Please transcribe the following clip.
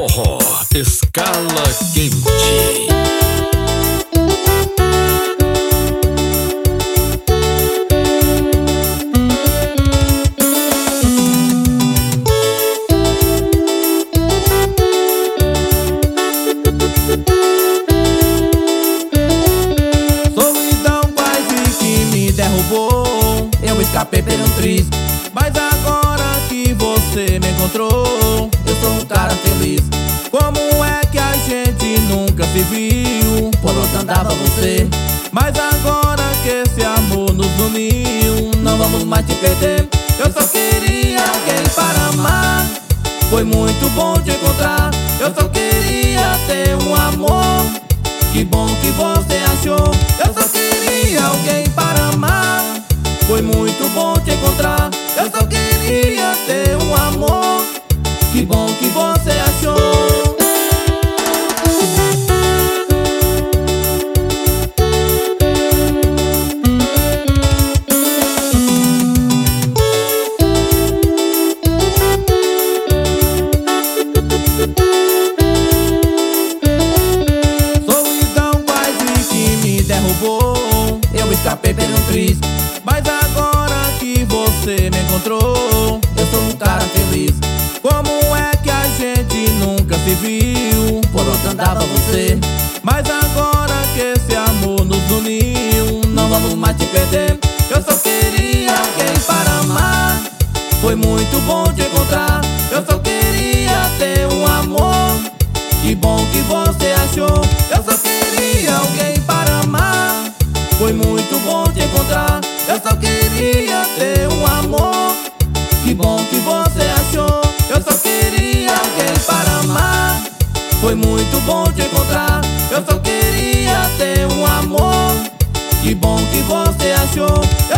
forró, escala quente. Solidão quase que me derrubou. Eu escapei por um triz, mas agora que você me encontrou, eu sou um cara feliz. Como é que a gente nunca se viu? Por onde andava você? Mas agora que esse amor nos uniu, não vamos mais te perder. Eu só queria alguém para amar. Foi muito bom te encontrar. Eu só queria ter um amor. Que bom que você achou. Eu só queria alguém para amar. Foi muito bom te encontrar. Eu só queria ter um amor. Que bom que você achou. Solidão quase que me derrubou. Eu escapei por um triz, mas agora que você me encontrou, eu sou um cara feliz. Como é que a gente nunca se viu? Por onde andava você? Mas agora que esse amor nos uniu, não vamos mais te perder. Eu só queria alguém para amar. Foi muito bom te encontrar. Eu só queria ter um amor. Que bom que você achou. Eu só queria alguém para amar. Foi muito bom te encontrar. Eu só queria ter um amor. Que bom que você achou. Eu só queria alguém para amar. Foi muito bom te encontrar. Eu só queria ter um amor. Que bom que você achou.